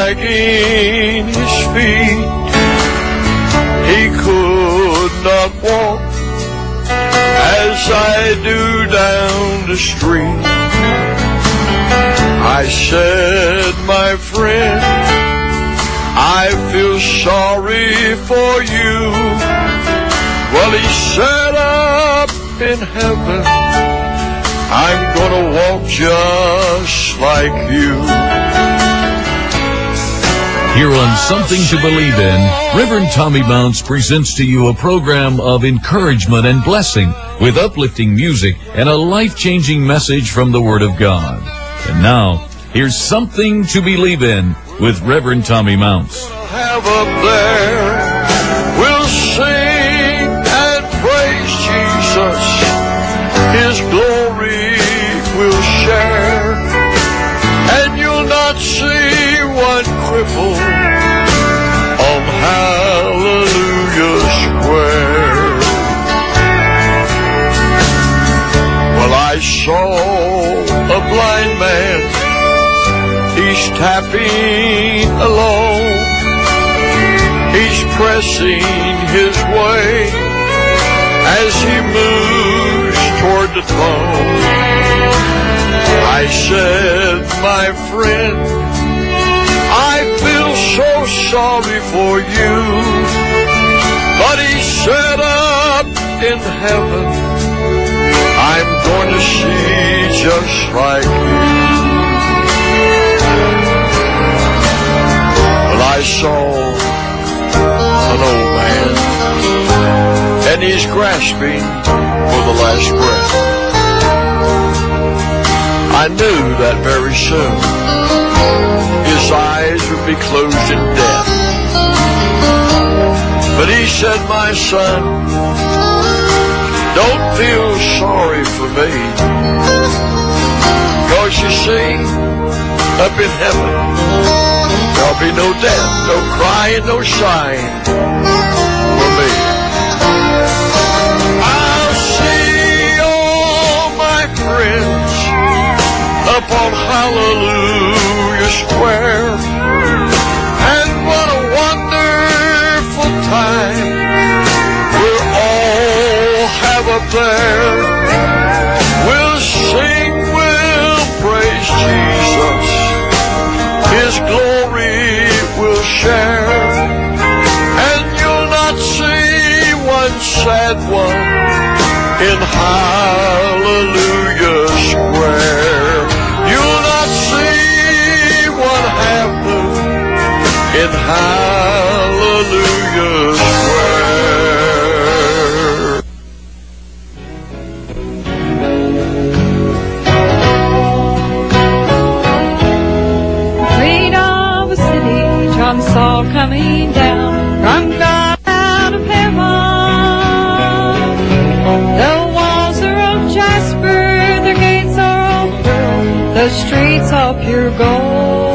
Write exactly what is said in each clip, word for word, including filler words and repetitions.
dragging his feet. He could not walk as I do down the street. I said, my friend, I feel sorry for you. Well, he said, up in heaven, I'm gonna walk just like you. Here on Something to Believe In, Reverend Tommy Mounts presents to you a program of encouragement and blessing with uplifting music and a life-changing message from the Word of God. And now, here's Something to Believe In with Reverend Tommy Mounts. Have up there, we'll sing and praise Jesus. His glory we'll share, and you'll not see one cripple on Hallelujah Square. Well, I saw a blind man, he's tapping along, he's pressing his way as he moves toward the throne. I said, my friend, I feel so sorry for you. But he said, up in heaven, I'm going to see just like you. Well, I saw an old man, and he's grasping for the last breath. I knew that very soon his eyes would be closed in death. But he said, my son, don't feel sorry for me, 'cause you see, up in heaven, there'll be no death, no crying, no sighing for me. I'll see all my friends up on Hallelujah Square, and what a wonderful time we'll all have up there. We'll sing, we'll praise Jesus, His glory we'll share, and you'll not see one sad one in Hallelujah Square. You'll not see what happened in Hallelujah Square. Queen of a city, John saw coming down from God out of heaven. The walls are of jasper, the gates are of pearl, the streets of pure gold.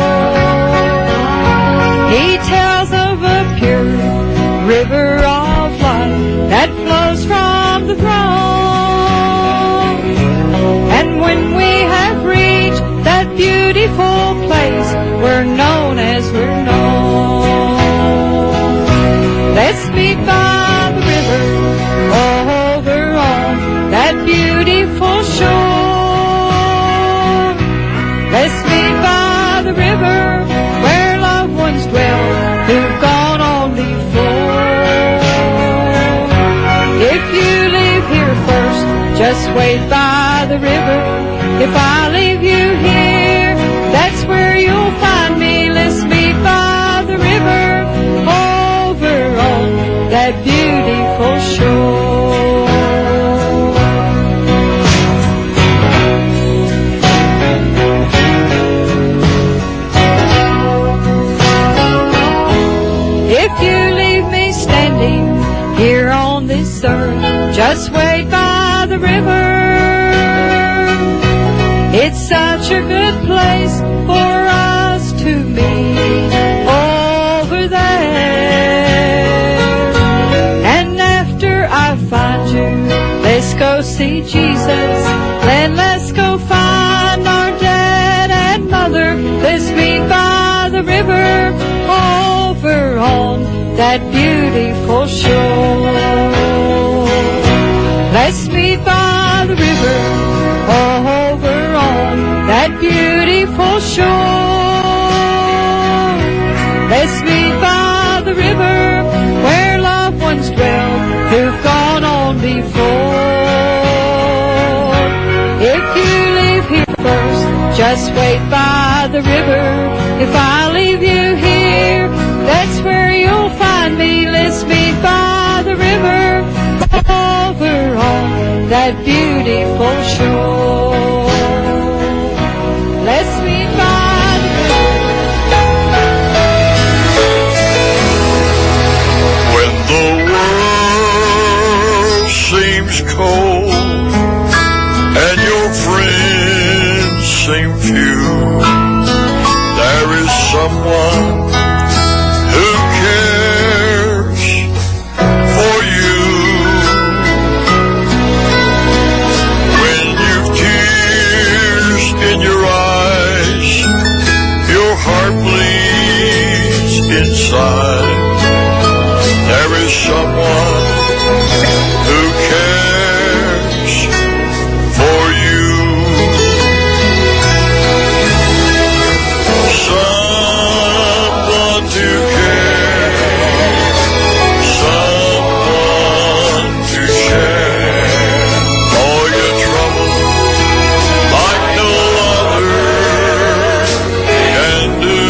He tells of a pure river of life that flows from the throne. And when we have reached that beautiful place, we're known as we're known. Let's meet by the river over on that beautiful shore. Let's meet by the river where loved ones dwell who've gone on before. If you leave here first, just wait by the river. If I leave you here, that's where you'll find me. Let's meet by the river over on that beautiful shore. If you leave me standing here on this earth, just wait by the river. It's such a good place for us to meet over there. And after I find you, let's go see Jesus. Then let's go find our dad and mother. Let's meet by the river that beautiful shore. Let's meet by the river, over on that beautiful shore. Let's meet by the river, where loved ones dwell who've gone on before. If you leave here first, just wait by the river. If I leave you here, that's where you'll find me. Let's meet by the river, over on that beautiful shore. Let's meet by the river. When the world seems cold and your friends seem few, there is someone who cares for you. When you've tears in your eyes, your heart bleeds inside, there is someone who cares for you. Someone to care, someone to share all your trouble like no other can do.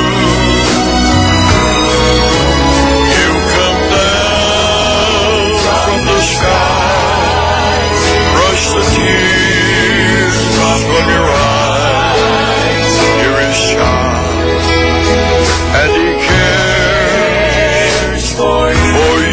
You come down from the skies, brush the tears from your eyes. Here is God, and He cares for you.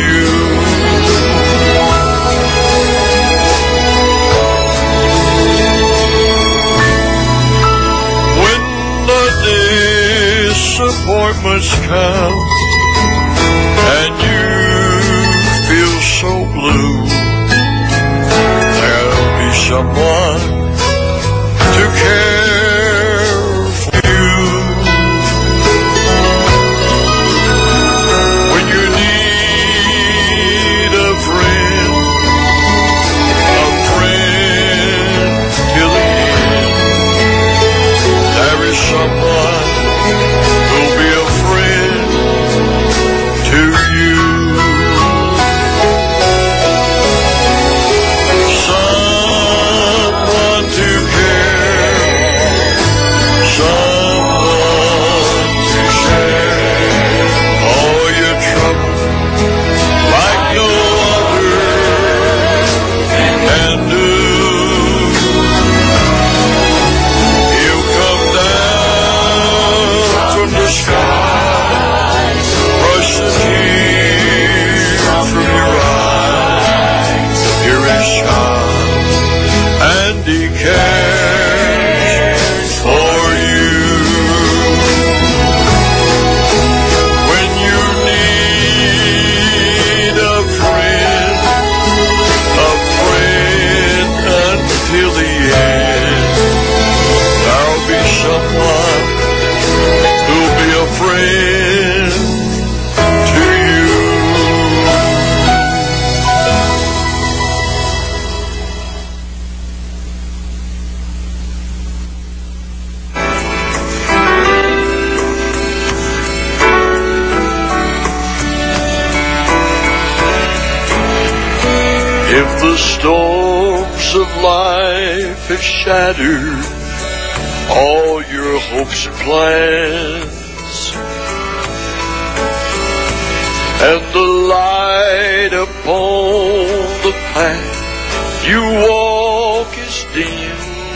When the disappointments come and you feel so blue, there'll be someone to care for you. When you need a friend, a friend till the end, there is someone who'll be a friend to you. Someone to care, someone to share all your trouble like no other can do. He'll come down from the skies, brush the tears from your eyes. Here is God, and He cares for you. When you need a friend, a friend until the end, there'll be someone who'll be a friend to you. If the storms of life have shattered all your hopes and plans, and the light upon the path you walk is dim,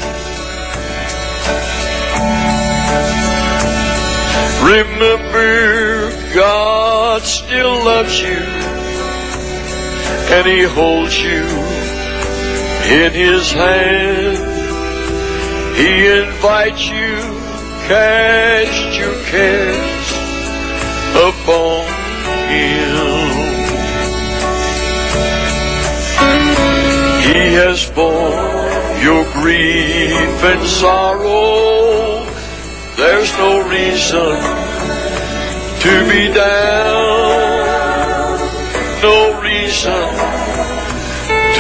remember God still loves you, and He holds you in His hand. He invites you, cast your cares upon Him. He has borne your grief and sorrow. There's no reason to be down.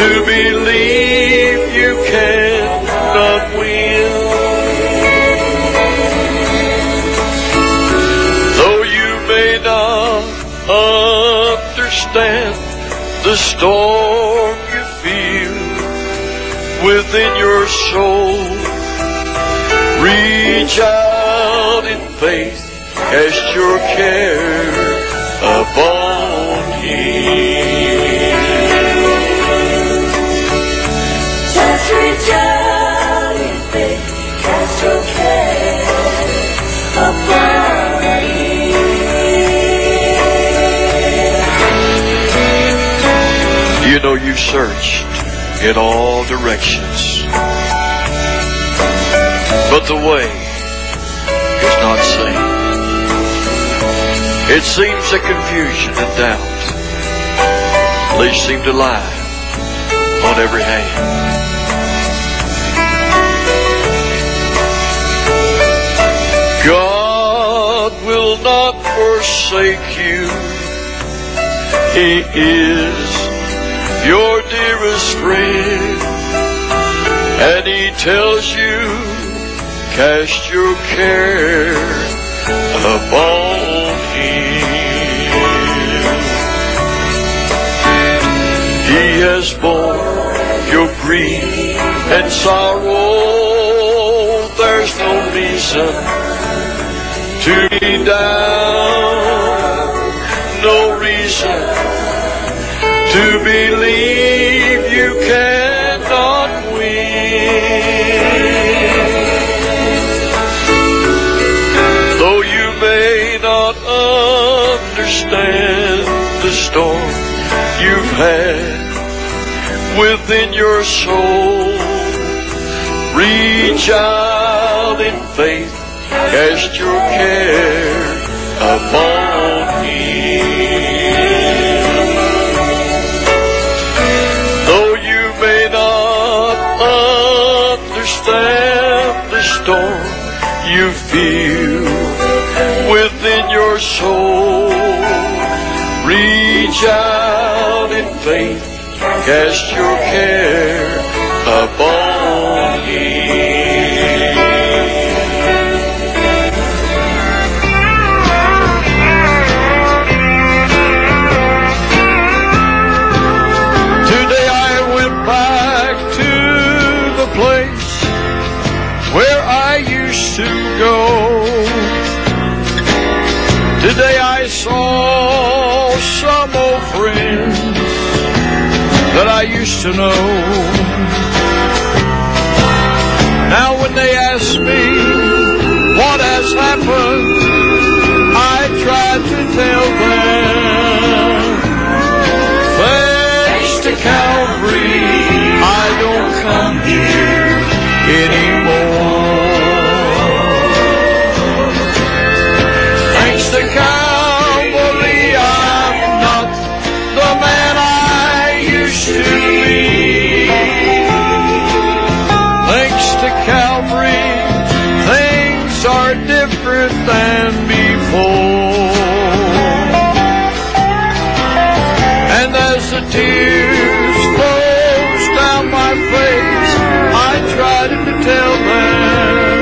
to believe you cannot win. Though you may not understand the storm you feel within your soul, reach out in faith, cast your care upon Him. Just reach out in faith, cast your care upon Him. You know you searched in all directions, but the way is not seen. It seems that confusion and doubt, they seem to lie on every hand. God will not forsake you. He is your dearest friend, and He tells you, cast your care upon Him. He has borne your grief and sorrow. There's no reason to be down, no reason to believe you cannot win. Though you may not understand the storm you've had within your soul, reach out in faith, cast your care upon Him. Though you may not understand the storm you feel within your soul, reach out in faith, cast your care upon Him. Today I went back to the place where I used to go. Today I saw some old friends that I used to know. Now when they ask me what has happened, I try to tell them, thanks to Calvary, I don't come here anymore. Thanks to Calvary, I'm not the man I used to be. Thanks to Calvary, things are different than before. And as the tears flows down my face, I try to tell them,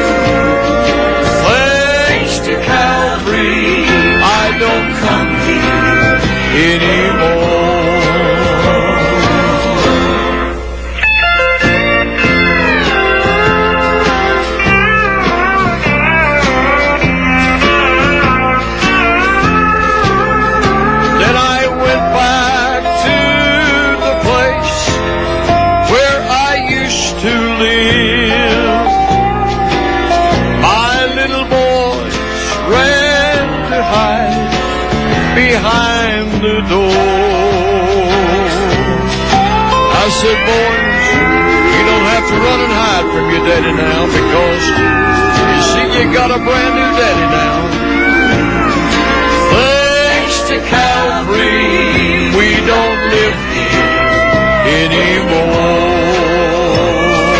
thanks to Calvary, I don't come here anymore. Then I went back to the place where I used to live. My little boys ran to hide behind the door. I said, boys, you don't have to run and hide from your daddy now, because you see you got a brand new daddy now. Thanks to Calvary, we don't live here anymore.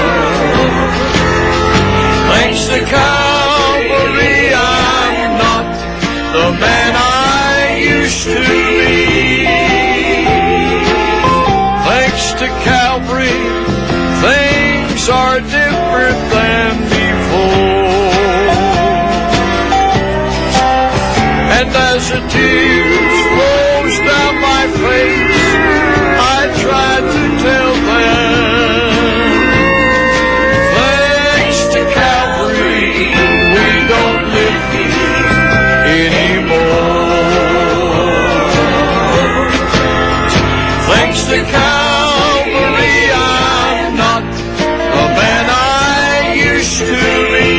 Thanks to Calvary, I'm not the man I used to be. Thanks to And as the tears flows down my face, I try to tell them, thanks to Calvary, we don't live here anymore. Thanks to Calvary, I'm not the man I used to be.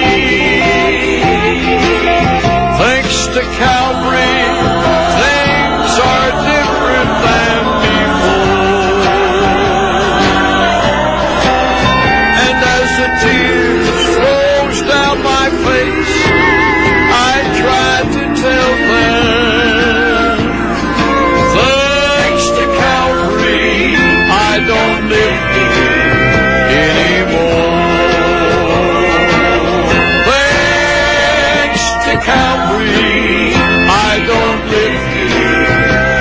Thanks to Calvary, things are different than before. And as the tears flows down my face, I try to tell them, thanks to Calvary, I don't live here anymore. Thanks to Calvary, I don't live here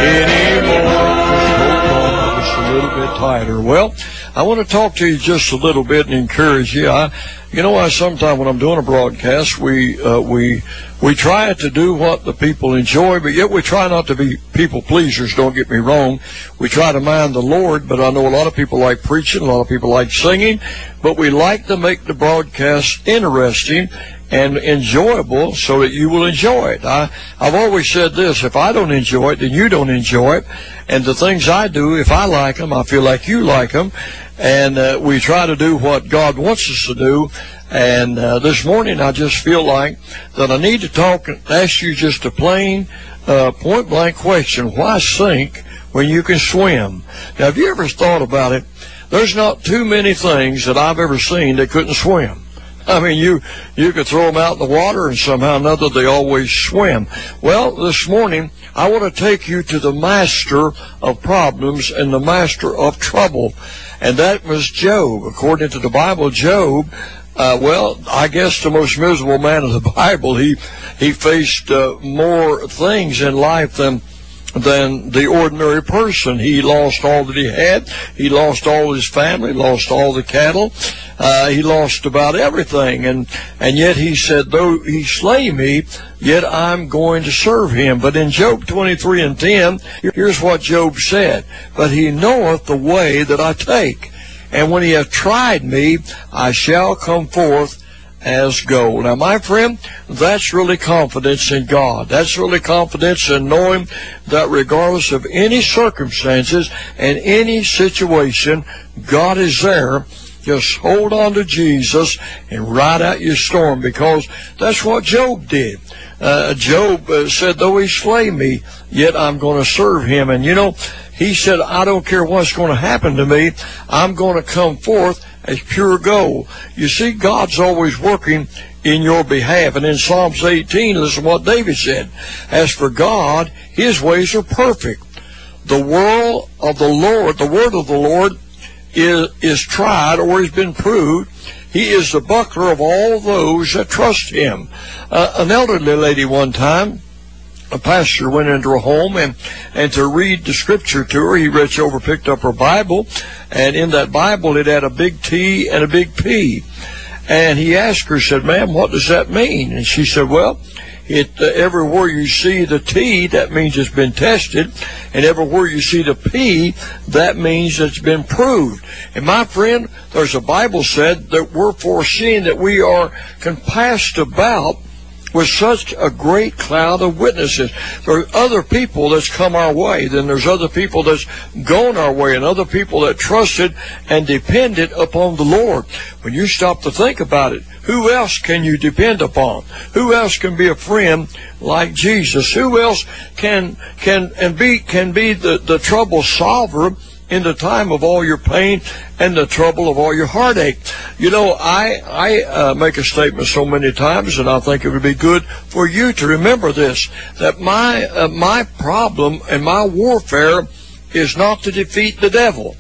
anymore. Just a little bit tighter. Well, I want to talk to you just a little bit and encourage you. I, you know, I sometimes when I'm doing a broadcast, we uh, we we try to do what the people enjoy, but yet we try not to be people pleasers. Don't get me wrong. We try to mind the Lord, but I know a lot of people like preaching, a lot of people like singing, but we like to make the broadcast interesting and enjoyable so that you will enjoy it. I, I've always said this, if I don't enjoy it, then you don't enjoy it. And the things I do, if I like them, I feel like you like them. And uh, we try to do what God wants us to do. And uh, this morning I just feel like that I need to talk and ask you just a plain, uh, point-blank question. Why sink when you can swim? Now, have you ever thought about it? There's not too many things that I've ever seen that couldn't swim. I mean, you you could throw them out in the water and somehow or another they always swim. Well, this morning I want to take you to the master of problems and the master of trouble, and that was Job. According to the Bible, Job, uh, well, I guess the most miserable man of the Bible. He he faced uh, more things in life than than the ordinary person. He lost all that he had. He lost all his family, lost all the cattle. Uh, he lost about everything. And, and yet he said, though he slay me, yet I'm going to serve him. But in Job twenty-three and ten, here's what Job said. But he knoweth the way that I take. And when he hath tried me, I shall come forth as gold. Now, my friend, that's really confidence in God. That's really confidence in knowing that regardless of any circumstances and any situation, God is there. Just hold on to Jesus and ride out your storm, because that's what Job did. Uh, Job uh, said, though he slay me, yet I'm going to serve him. And you know, he said, I don't care what's going to happen to me. I'm going to come forth as pure gold. You see, God's always working in your behalf. And in Psalms eighteen, listen to what David said. As for God, his ways are perfect. The word of the Lord, the word of the Lord is, is tried or has been proved. He is the buckler of all those that trust him. Uh, an elderly lady one time, a pastor went into her home and, and to read the scripture to her, he reached over, picked up her Bible, and in that Bible it had a big T and a big P. And he asked her, said, ma'am, what does that mean? And she said, well, it uh, everywhere you see the T, that means it's been tested, and everywhere you see the P, that means it's been proved. And my friend, there's a Bible said that we're foreseeing that we are compassed about with such a great cloud of witnesses. There are other people that's come our way, then there's other people that's gone our way, and other people that trusted and depended upon the Lord. When you stop to think about it, who else can you depend upon? Who else can be a friend like Jesus? Who else can can and be can be the, the trouble solver in the time of all your pain and the trouble of all your heartache? You know, I I uh, make a statement so many times, and I think it would be good for you to remember this, that my uh, my problem and my warfare is not to defeat the devil.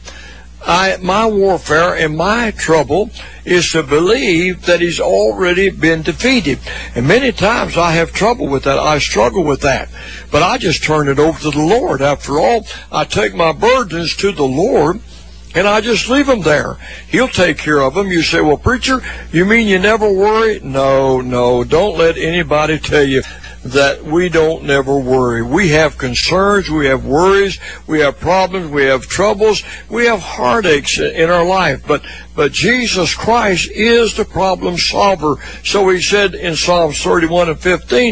I, my warfare and my trouble is to believe that he's already been defeated. And many times I have trouble with that. I struggle with that. But I just turn it over to the Lord. After all, I take my burdens to the Lord, and I just leave them there. He'll take care of them. You say, well, preacher, you mean you never worry? No, no, don't let anybody tell you that we don't never worry. We have concerns, we have worries, we have problems, we have troubles, we have heartaches in our life. But but Jesus Christ is the problem solver. So he said in Psalms thirty-one and fifteen,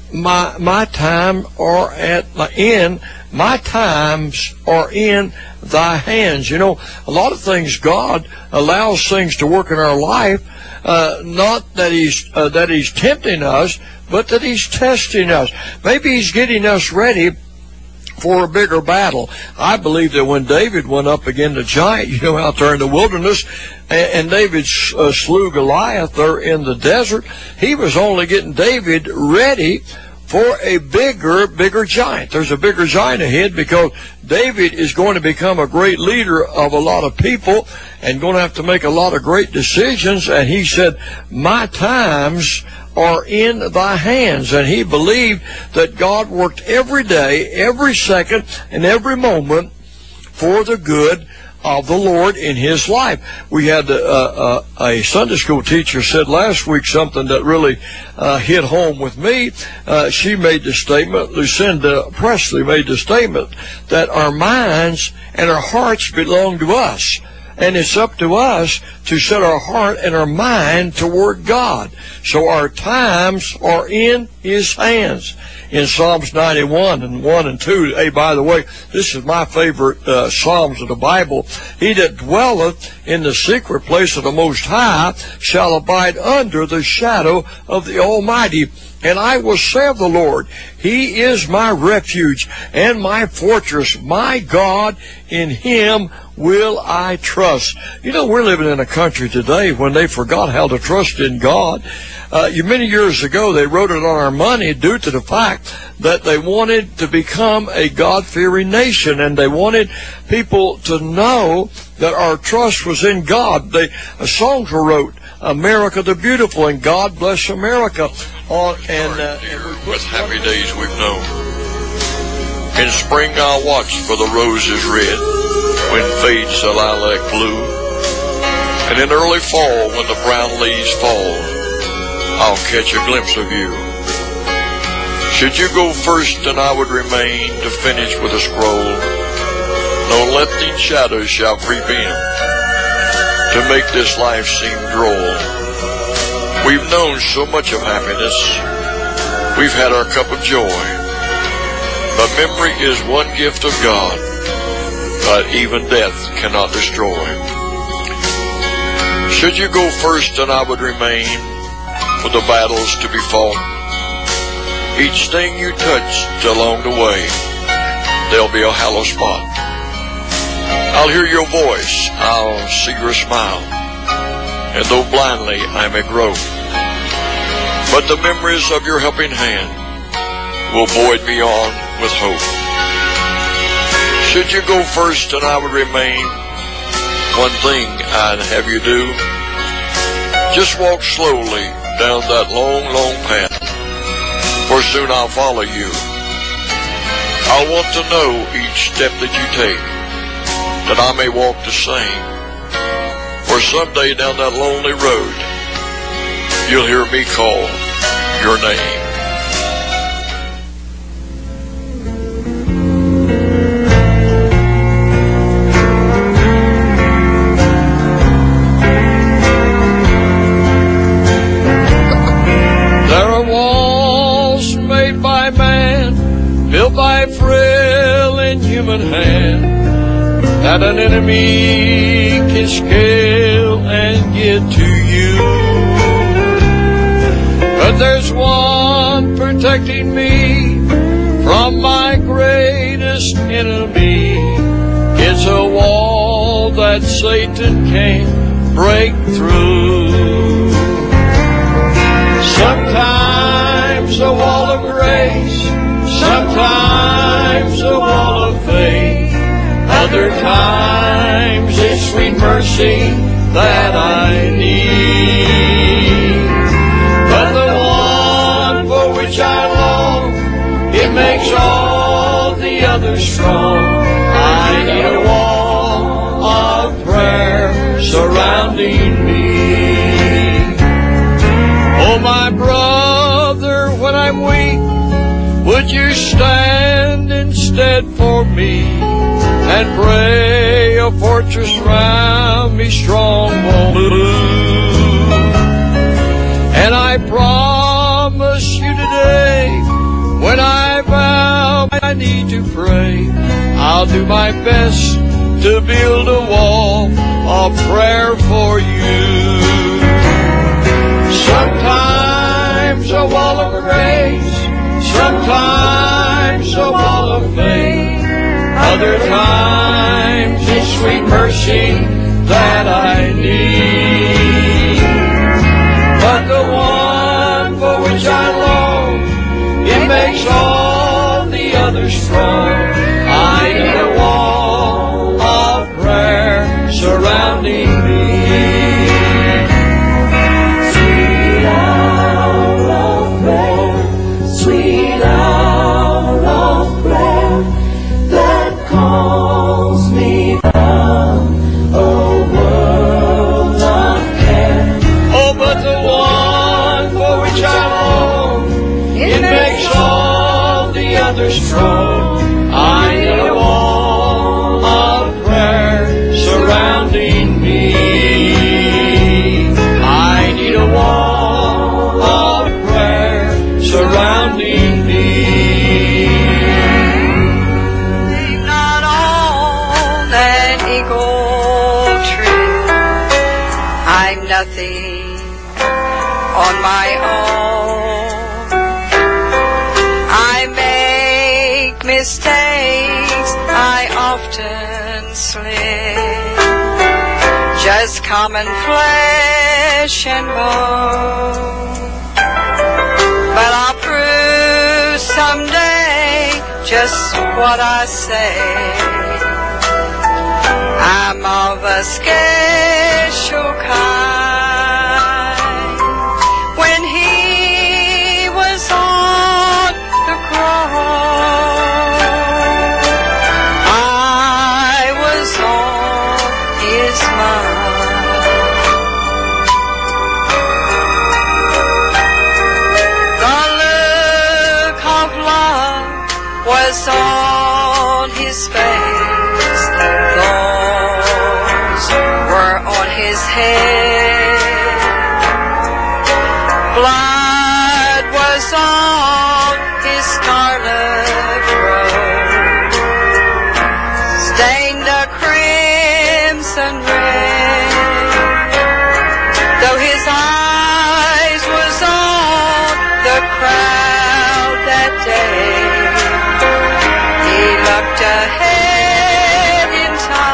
my my time are at the end, my times are in thy hands. You know, a lot of things God allows things to work in our life, uh, not that he's uh, that he's tempting us, but that he's testing us. Maybe he's getting us ready for a bigger battle. I believe that when David went up against the giant, you know, out there in the wilderness, and, and David uh, slew Goliath there in the desert, he was only getting David ready for a bigger, bigger giant. There's a bigger giant ahead because David is going to become a great leader of a lot of people and going to have to make a lot of great decisions. And he said, my times are in thy hands. And he believed that God worked every day, every second, and every moment for the good of the Lord in his life. We had uh, uh, a Sunday school teacher said last week something that really uh, hit home with me. Uh, she made the statement, Lucinda Presley made the statement, that our minds and our hearts belong to us. And it's up to us to set our heart and our mind toward God. So our times are in his hands. In Psalms ninety-one and one and two, hey, by the way, this is my favorite uh, Psalms of the Bible. He that dwelleth in the secret place of the Most High shall abide under the shadow of the Almighty. And I will say of the Lord, he is my refuge and my fortress, my God, in him will I trust. You know, we're living in a country today when they forgot how to trust in God. Uh, many years ago, they wrote it on our money due to the fact that they wanted to become a God-fearing nation, and they wanted people to know that our trust was in God. They, uh, songs were wrote, America the Beautiful, and God Bless America. On, and, uh, with happy days we've known. In spring I'll watch for the roses red, when fades the lilac blue. And in early fall, when the brown leaves fall, I'll catch a glimpse of you. Should you go first, then I would remain to finish with a scroll. No lifting shadows shall creep in to make this life seem droll. We've known so much of happiness, we've had our cup of joy, but memory is one gift of God that even death cannot destroy. Should you go first, then I would remain for the battles to be fought. Each thing you touched along the way, there'll be a hollow spot. I'll hear your voice, I'll see your smile, and though blindly I may grope, but the memories of your helping hand will buoy me on with hope. Should you go first, and I would remain, one thing I'd have you do, just walk slowly down that long, long path, for soon I'll follow you. I'll want to know each step that you take, that I may walk the same, for someday down that lonely road, you'll hear me call your name. There are walls made by man, built by frail and human hand, that an enemy can scale and get to you. But there's one protecting me from my greatest enemy. It's a wall that Satan can't break through. Sometimes a wall of grace, sometimes a wall of faith, other times it's sweet mercy that I need. But the one for which I long, it makes all the others strong. I need a wall of prayer surrounding me. Oh, my brother, when I'm weak, would you stand instead for me and pray a fortress round me strong won't move? And I promise you today, when I vow I need to pray, I'll do my best to build a wall of prayer for you. Sometimes a wall of grace, sometimes a wall of faith, other times it's sweet mercy that I need. But the one for which I long, it makes all the others strong. I need a wall of prayer surrounding me. Sweet hour of prayer, sweet hour of prayer, that calls me from a world of care. Oh, but the one for which I long, it makes all the others strong. I need a wall of prayer surrounding me. I need a wall of prayer surrounding me. Not on an eagle tree, I'm nothing on my own. I make mistakes, I often slip, just common flesh and bone. But I'll prove someday just what I say. I'm of a special kind. When he was on the cross, I was on his mind. The look of love was on his face, thorns were on his head, blood was on his scarlet robe, stained a crimson red. Though his eyes was on the crowd that day, he looked ahead in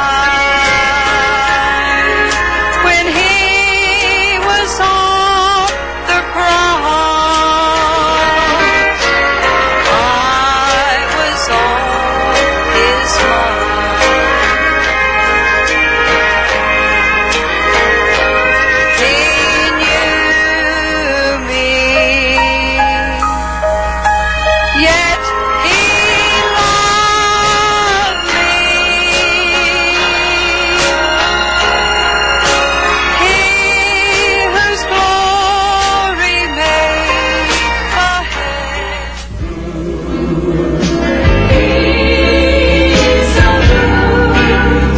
time. When he was on the cross, I was on his mind. He knew me, yet he loved me. He whose glory made ahead. He's so good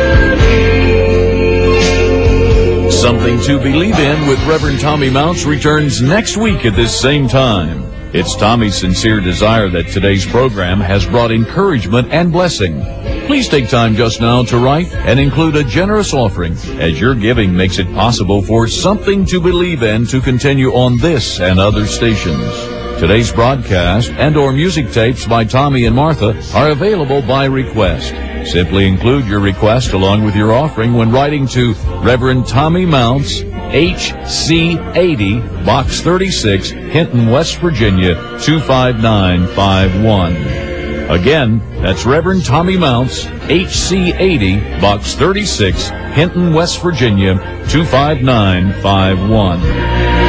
to me. Something to Believe In with Reverend Tommy Mounts returns next week at this same time. It's Tommy's sincere desire that today's program has brought encouragement and blessing. Please take time just now to write and include a generous offering, as your giving makes it possible for Something to Believe In to continue on this and other stations. Today's broadcast and or music tapes by Tommy and Martha are available by request. Simply include your request along with your offering when writing to Reverend Tommy Mounts, H C eighty, Box thirty-six, Hinton, West Virginia, two five nine five one. Again, that's Reverend Tommy Mounts, H C eighty, Box thirty-six, Hinton, West Virginia, two five nine five one.